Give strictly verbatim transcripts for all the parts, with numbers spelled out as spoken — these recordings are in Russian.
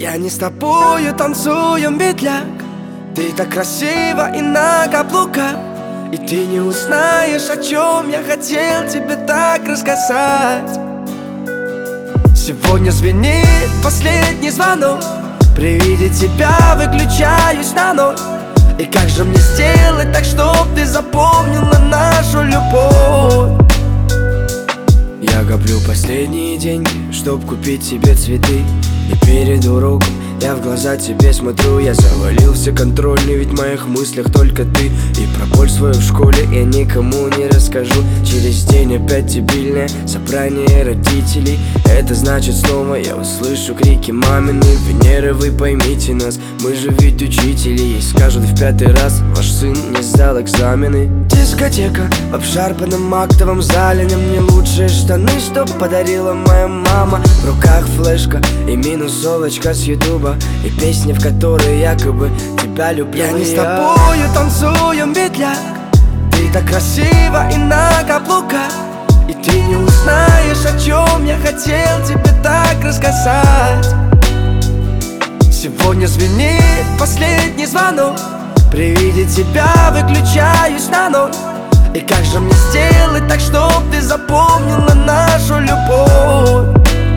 Я не с тобою танцую медляк. Ты так красива и на каблуках, и ты не узнаешь, о чем я хотел тебе так рассказать. Сегодня звенит последний звонок. При виде тебя выключаюсь на ноль. И как же мне сделать так, чтоб ты запомнила нашу любовь? Я коплю последние деньги, чтоб купить себе цветы. И перед уроком я в глаза тебе смотрю. Я завалился контрольный, ведь в моих мыслях только ты. И про боль свою в школе я никому не расскажу. Через день опять дебильное собрание родителей. Это значит снова я услышу крики мамины: Венера, вы поймите нас, мы же ведь учители. И скажут в пятый раз: ваш сын не сдал экзамены. Дискотека в обшарпанном актовом зале. На мне лучшие штаны, что подарила моя мама. В руках флешка и минусовочка с ютуба, и песни, в которые якобы тебя люблю. Я не с тобою танцую медляк. Ты так красива и на каблуках, и ты не узнаешь, о чем я хотел тебе так рассказать. Сегодня звенит последний звонок. При виде тебя выключаюсь на ноль. И как же мне сделать так, чтоб ты запомнила нашу любовь?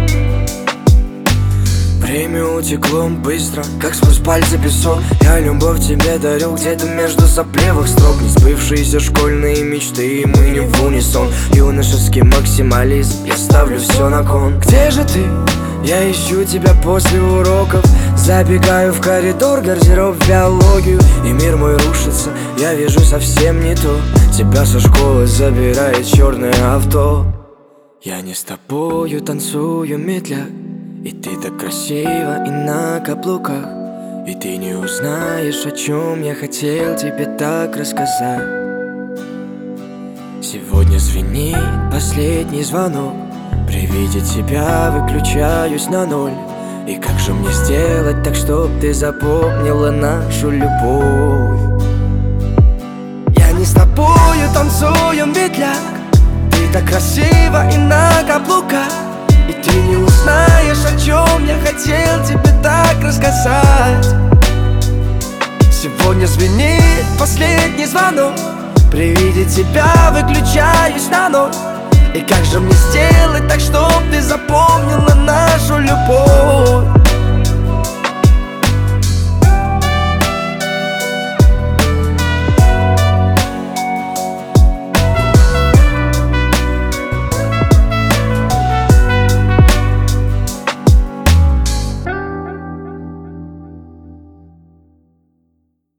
Время утекло быстро, как сквозь пальцы песок. Я любовь тебе дарю где-то между сопливых строк. Не сбывшиеся школьные мечты, и мы не в унисон. Юношеский максимализм, я ставлю все на кон. Где же ты? Я ищу тебя после уроков. Забегаю в коридор, гардероб, биологию, и мир мой рушится, я вижу совсем не то. Тебя со школы забирает черное авто. Я не с тобою танцую медляк. И ты так красива и на каблуках, и ты не узнаешь, о чем я хотел тебе так рассказать. Сегодня звенит последний звонок. При виде тебя выключаюсь на ноль. И как же мне сделать так, чтоб ты запомнила нашу любовь? Я не с тобою танцую медляк. Ты так красива и на каблуках, и ты не узнаешь, о чем я хотел тебе так рассказать. Сегодня звенит последний звонок. При виде тебя выключаюсь на ноль. И как же мне сделать так, чтоб ты запомнила нашу любовь?